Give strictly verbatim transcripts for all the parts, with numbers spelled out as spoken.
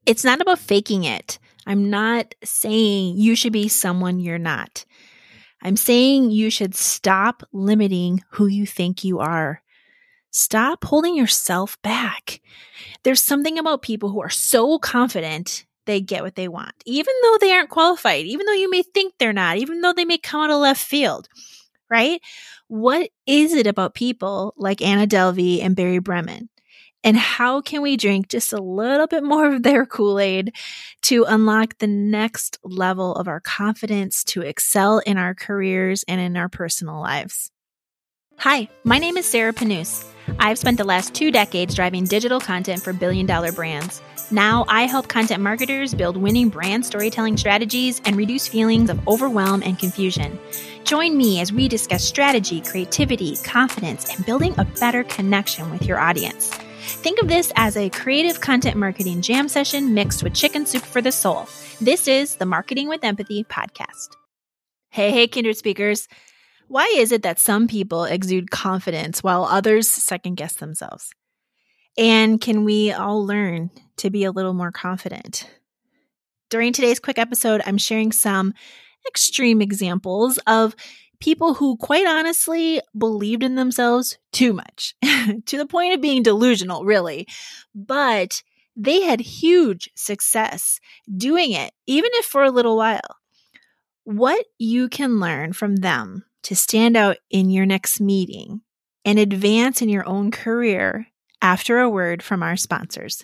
It's not about faking it. I'm not saying you should be someone you're not. I'm saying you should stop limiting who you think you are. Stop holding yourself back. There's something about people who are so confident they get what they want, even though they aren't qualified, even though you may think they're not, even though they may come out of left field, right? What is it about people like Anna Delvey and Barry Bremen? And how can we drink just a little bit more of their Kool-Aid to unlock the next level of our confidence to excel in our careers and in our personal lives? Hi, my name is Sarah Panus. I've spent the last two decades driving digital content for billion-dollar brands. Now I help content marketers build winning brand storytelling strategies and reduce feelings of overwhelm and confusion. Join me as we discuss strategy, creativity, confidence, and building a better connection with your audience. Think of this as a creative content marketing jam session mixed with chicken soup for the soul. This is the Marketing with Empathy podcast. Hey, hey, kindred speakers. Why is it that some people exude confidence while others second-guess themselves? And can we all learn to be a little more confident? During today's quick episode, I'm sharing some extreme examples of people who quite honestly believed in themselves too much, to the point of being delusional, really. But they had huge success doing it, even if for a little while. What you can learn from them to stand out in your next meeting and advance in your own career after a word from our sponsors.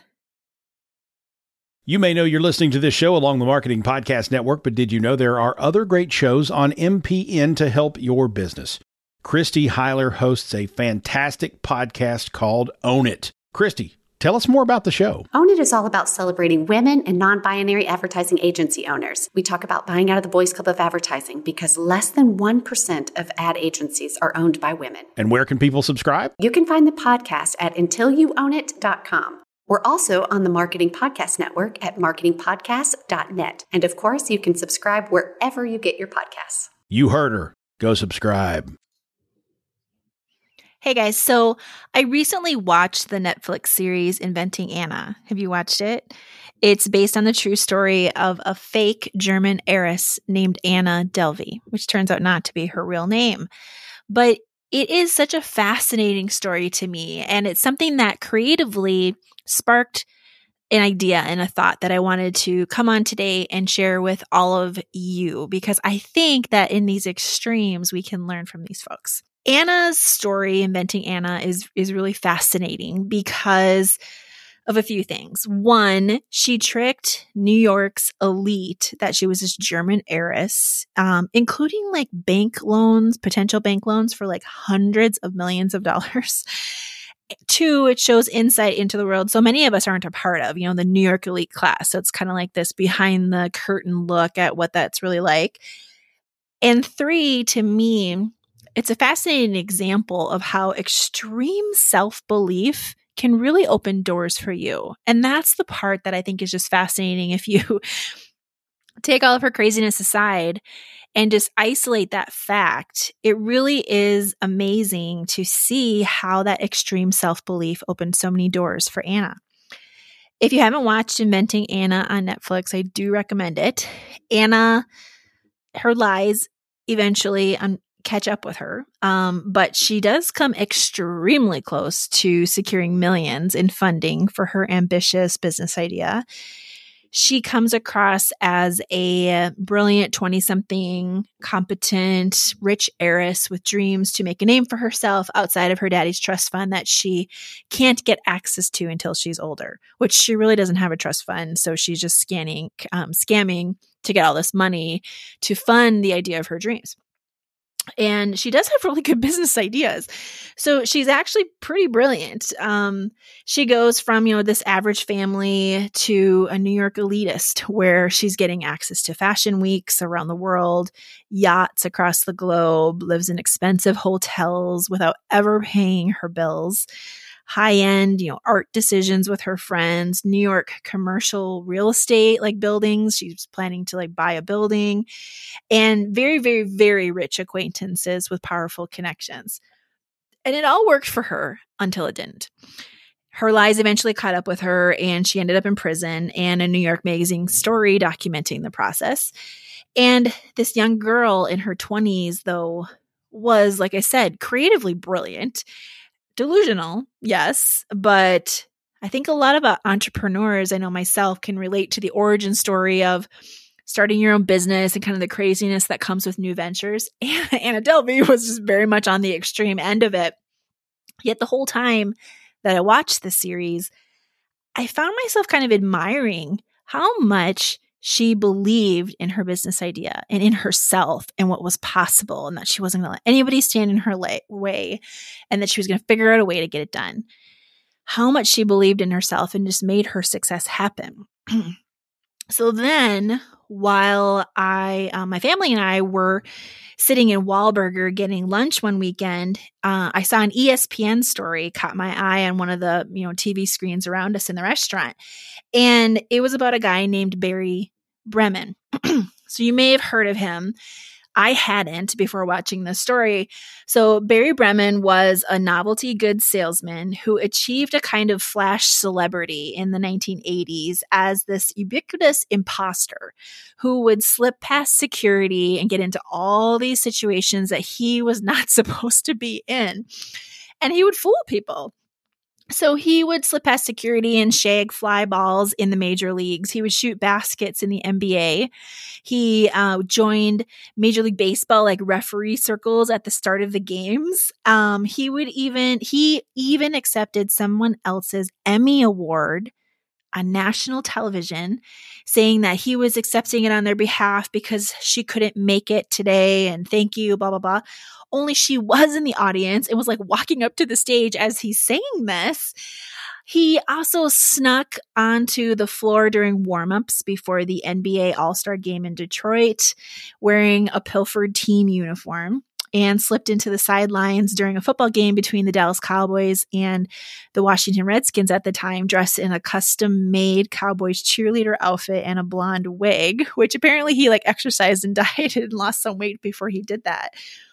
You may know you're listening to this show along the Marketing Podcast Network, but did you know there are other great shows on M P N to help your business? Christy Heiler hosts a fantastic podcast called Own It. Christy, tell us more about the show. Own It is all about celebrating women and non-binary advertising agency owners. We talk about buying out of the Boys Club of Advertising because less than one percent of ad agencies are owned by women. And where can people subscribe? You can find the podcast at until you own it dot com. We're also on the Marketing Podcast Network at marketing podcast dot net. And of course, you can subscribe wherever you get your podcasts. You heard her. Go subscribe. Hey guys, so I recently watched the Netflix series Inventing Anna. Have you watched it? It's based on the true story of a fake German heiress named Anna Delvey, which turns out not to be her real name. But it is such a fascinating story to me, and it's something that creatively sparked an idea and a thought that I wanted to come on today and share with all of you, because I think that in these extremes, we can learn from these folks. Anna's story, Inventing Anna, is, is really fascinating because of a few things. One, she tricked New York's elite that she was this German heiress, um, including like bank loans, potential bank loans for like hundreds of millions of dollars. Two, it shows insight into the world so many of us aren't a part of, you know, the New York elite class. So it's kind of like this behind the curtain look at what that's really like. And three, to me, it's a fascinating example of how extreme self-belief can really open doors for you. And that's the part that I think is just fascinating. If you take all of her craziness aside and just isolate that fact, it really is amazing to see how that extreme self-belief opened so many doors for Anna. If you haven't watched Inventing Anna on Netflix, I do recommend it. Anna, her lies eventually un- catch up with her, um, but she does come extremely close to securing millions in funding for her ambitious business idea. She comes across as a brilliant twenty-something, competent, rich heiress with dreams to make a name for herself outside of her daddy's trust fund that she can't get access to until she's older, which she really doesn't have a trust fund. So she's just scanning, um, scamming to get all this money to fund the idea of her dreams. And she does have really good business ideas. So she's actually pretty brilliant. Um, she goes from, you know, this average family to a New York elitist where she's getting access to fashion weeks around the world, yachts across the globe, lives in expensive hotels without ever paying her bills, high-end, you know, art decisions with her friends, New York commercial real estate, like buildings. She's planning to like buy a building, and very, very, very rich acquaintances with powerful connections. And it all worked for her until it didn't. her lies eventually caught up with her and she ended up in prison, and a New York Magazine story documenting the process. And this young girl in her twenties, though, was, like I said, creatively brilliant, delusional, yes, but I think a lot of entrepreneurs, I know myself, can relate to the origin story of starting your own business and kind of the craziness that comes with new ventures. Anna Delvey was just very much on the extreme end of it. Yet the whole time that I watched the series, I found myself kind of admiring how much she believed in her business idea and in herself and what was possible, and that she wasn't going to let anybody stand in her la- way, and that she was going to figure out a way to get it done. How much she believed in herself and just made her success happen. So then, while I, uh, my family and I were sitting in Wahlburger getting lunch one weekend, uh, I saw an E S P N story caught my eye on one of the, you know, T V screens around us in the restaurant. And it was about a guy named Barry Bremen. So you may have heard of him. I hadn't before watching this story. So Barry Bremen was a novelty goods salesman who achieved a kind of flash celebrity in the nineteen eighties as this ubiquitous imposter who would slip past security and get into all these situations that he was not supposed to be in. And he would fool people. So he would slip past security and shag fly balls in the major leagues. He would shoot baskets in the N B A. He uh, joined Major League Baseball, like referee circles at the start of the games. Um, he would even, he even accepted someone else's Emmy Award on national television, saying that he was accepting it on their behalf because she couldn't make it today and thank you, blah, blah, blah. Only she was in the audience and was like walking up to the stage as he's saying this. He also snuck onto the floor during warmups before the N B A All-Star game in Detroit, wearing a pilfered team uniform, and slipped into the sidelines during a football game between the Dallas Cowboys and the Washington Redskins at the time, dressed in a custom-made Cowboys cheerleader outfit and a blonde wig, which apparently he like exercised and dieted and lost some weight before he did that.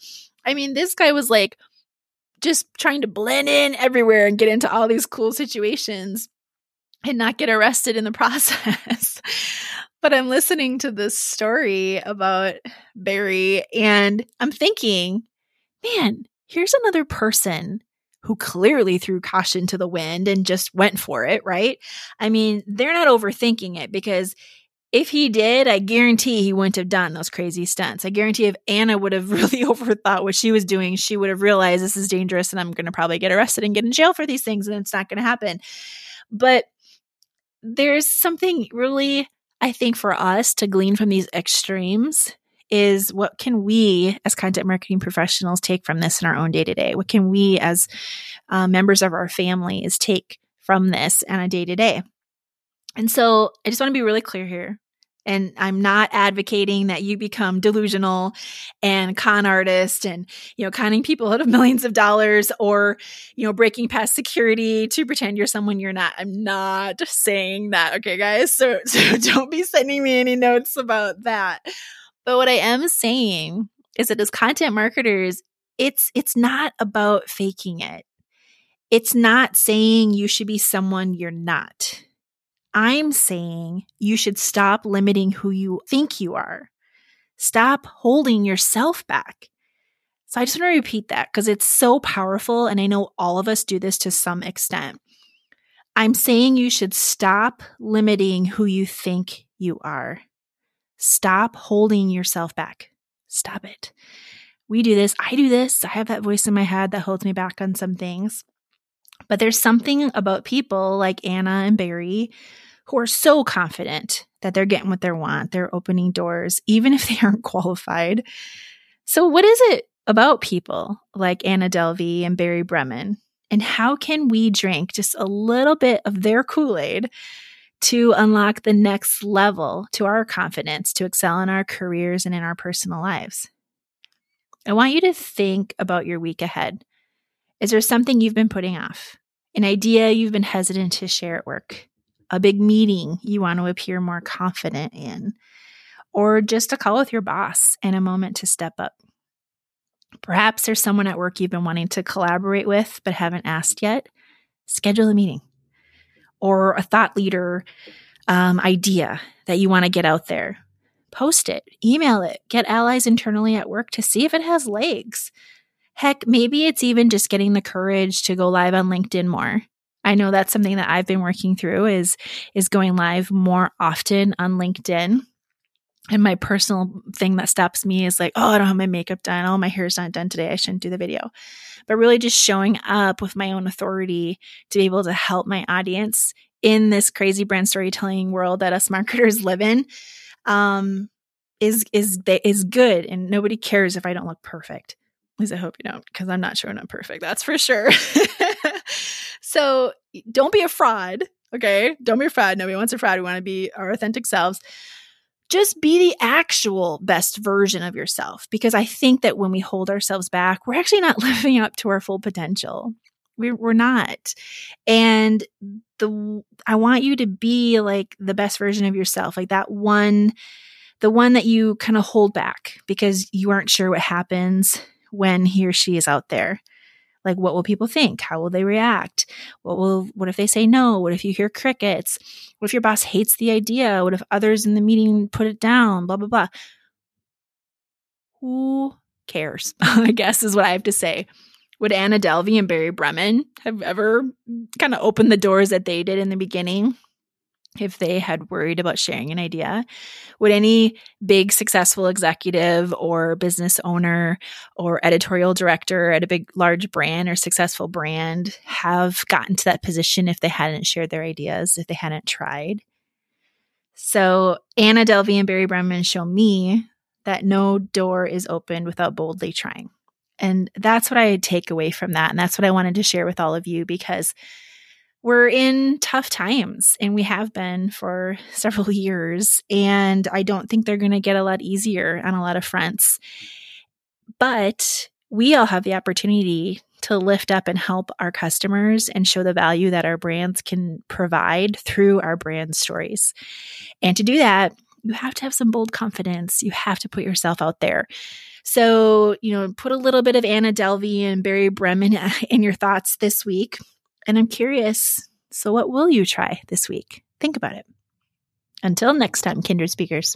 I mean, this guy was like just trying to blend in everywhere and get into all these cool situations and not get arrested in the process. But I'm listening to this story about Barry and I'm thinking, man, here's another person who clearly threw caution to the wind and just went for it, right? I mean, they're not overthinking it, because if he did, I guarantee he wouldn't have done those crazy stunts. I guarantee if Anna would have really overthought what she was doing, she would have realized this is dangerous and I'm going to probably get arrested and get in jail for these things, and it's not going to happen. But there's something really, I think, for us to glean from these extremes is what can we as content marketing professionals take from this in our own day-to-day? What can we as uh, members of our families take from this on a day-to-day? And so I just want to be really clear here. And I'm not advocating that you become delusional and con artist and, you know, conning people out of millions of dollars, or, you know, breaking past security to pretend you're someone you're not. I'm not saying that. Okay, guys. So, so don't be sending me any notes about that. But what I am saying is that as content marketers, it's, it's not about faking it. It's not saying you should be someone you're not. I'm saying you should stop limiting who you think you are. Stop holding yourself back. So I just want to repeat that because it's so powerful, and I know all of us do this to some extent. I'm saying you should stop limiting who you think you are. Stop holding yourself back. Stop it. We do this. I do this. I have that voice in my head that holds me back on some things. But there's something about people like Anna and Barry who are so confident that they're getting what they want. They're opening doors, even if they aren't qualified. So what is it about people like Anna Delvey and Barry Bremen? And how can we drink just a little bit of their Kool-Aid to unlock the next level to our confidence, to excel in our careers and in our personal lives? I want you to think about your week ahead. Is there something you've been putting off? An idea you've been hesitant to share at work? A big meeting you want to appear more confident in? Or just a call with your boss and a moment to step up? Perhaps there's someone at work you've been wanting to collaborate with but haven't asked yet. Schedule a meeting. or a thought leader um, idea that you want to get out there. Post it, email it, get allies internally at work to see if it has legs. Heck, maybe it's even just getting the courage to go live on LinkedIn more. I know that's something that I've been working through is, is going live more often on LinkedIn. And my personal thing that stops me is like, oh, I don't have my makeup done. Oh, my hair's not done today. I shouldn't do the video. But really just showing up with my own authority to be able to help my audience in this crazy brand storytelling world that us marketers live in um, is, is, is good. And nobody cares if I don't look perfect. At least I hope you don't, because I'm not showing up perfect. That's for sure. So don't be a fraud. Okay. Don't be a fraud. Nobody wants a fraud. We want to be our authentic selves. Just be the actual best version of yourself. Because I think that when we hold ourselves back, we're actually not living up to our full potential. We're, we're not. And the, I want you to be like the best version of yourself. Like that one, the one that you kind of hold back because you aren't sure what happens when he or she is out there. Like, what will people think? How will they react? What will, what if they say no? What if you hear crickets? What if your boss hates the idea? What if others in the meeting put it down? Blah, blah, blah. Who cares? I guess is what I have to say. Would Anna Delvey and Barry Bremen have ever kind of opened the doors that they did in the beginning if they had worried about sharing an idea? Would any big successful executive or business owner or editorial director at a big, large brand or successful brand have gotten to that position if they hadn't shared their ideas, if they hadn't tried? So Anna Delvey and Barry Bremen show me that no door is opened without boldly trying. And that's what I take away from that. And that's what I wanted to share with all of you, because we're in tough times, and we have been for several years, and I don't think they're going to get a lot easier on a lot of fronts. But we all have the opportunity to lift up and help our customers and show the value that our brands can provide through our brand stories. And to do that, you have to have some bold confidence. You have to put yourself out there. So, you know, put a little bit of Anna Delvey and Barry Bremen in your thoughts this week. And I'm curious, so what will you try this week? Think about it. Until next time, Kindred Speakers.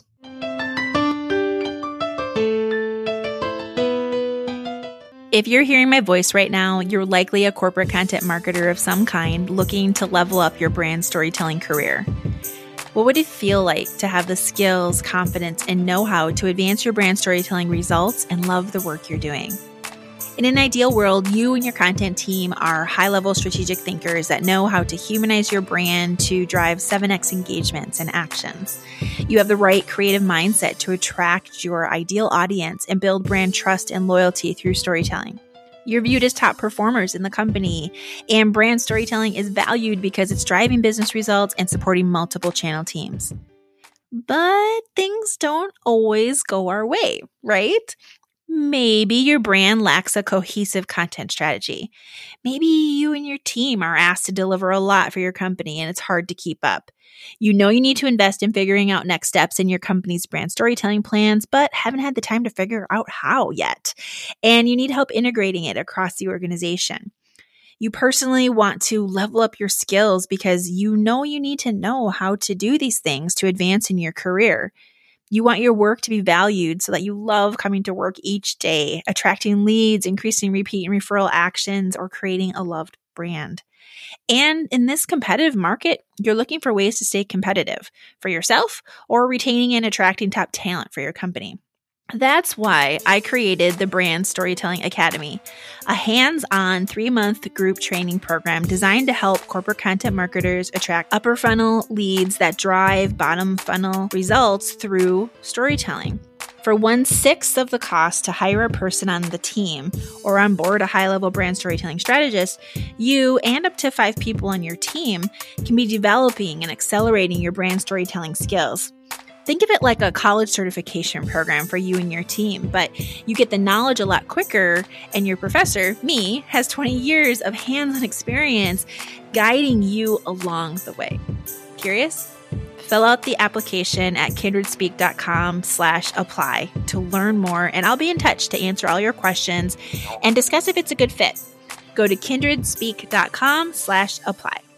If you're hearing my voice right now, you're likely a corporate content marketer of some kind looking to level up your brand storytelling career. What would it feel like to have the skills, confidence, and know-how to advance your brand storytelling results and love the work you're doing? In an ideal world, you and your content team are high-level strategic thinkers that know how to humanize your brand to drive seven X engagements and actions. You have the right creative mindset to attract your ideal audience and build brand trust and loyalty through storytelling. You're viewed as top performers in the company, and brand storytelling is valued because it's driving business results and supporting multiple channel teams. But things don't always go our way, right? Maybe your brand lacks a cohesive content strategy. Maybe you and your team are asked to deliver a lot for your company and it's hard to keep up. You know you need to invest in figuring out next steps in your company's brand storytelling plans, but haven't had the time to figure out how yet. And you need help integrating it across the organization. You personally want to level up your skills because you know you need to know how to do these things to advance in your career. You want your work to be valued so that you love coming to work each day, attracting leads, increasing repeat and referral actions, or creating a loved brand. And in this competitive market, you're looking for ways to stay competitive for yourself or retaining and attracting top talent for your company. That's why I created the Brand Storytelling Academy, a hands-on three-month group training program designed to help corporate content marketers attract upper funnel leads that drive bottom funnel results through storytelling. For one-sixth of the cost to hire a person on the team or onboard a high-level brand storytelling strategist, you and up to five people on your team can be developing and accelerating your brand storytelling skills. Think of it like a college certification program for you and your team, but you get the knowledge a lot quicker, and your professor, me, has twenty years of hands-on experience guiding you along the way. Curious? Fill out the application at kindredspeak.com slash apply to learn more, and I'll be in touch to answer all your questions and discuss if it's a good fit. Go to kindredspeak.com slash apply.